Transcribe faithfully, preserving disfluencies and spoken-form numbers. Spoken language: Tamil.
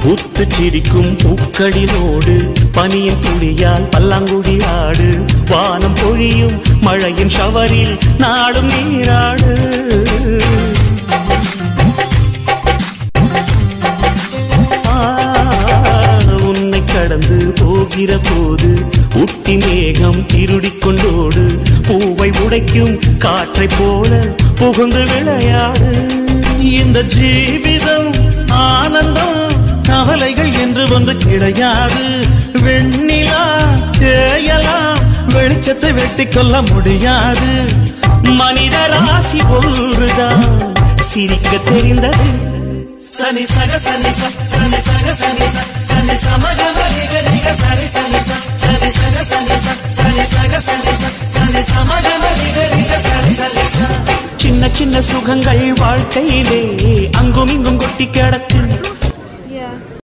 பூத்து சிரிக்கும் பூக்களினோடு பனியின் துளியால் பல்லாங்குழி ஆடு வானம் பொழியும் மழையின் ஷவரில் நாடும் நீராடு உன்னை கடந்து போகிற போது உட்டி மேகம் திருடிக் கொண்டோடு பூவை உடைக்கும் காற்றை போல புகுந்து விளையாடு இந்த ஜீவிதம் ஆனந்தம் கவலைகள் என்று ஒன்று கிடையாது வெண்ணிலா தேயலாம் வெளிச்சத்தை வெட்டி கொள்ள முடியாது மனித ராசி ஒன்றுதான் சிரிக்க தெரிந்தது சனி சக சனி சனி சக சனி சனி சமஜமரிக சரி சனி சனி சக சனி சனி சக சனி சனி சமஜமரிக சரி சனி சின்ன சின்ன சுகங்கள் வாழ்க்கையிலே அங்கும் இங்கும் கொட்டி கிடக்கு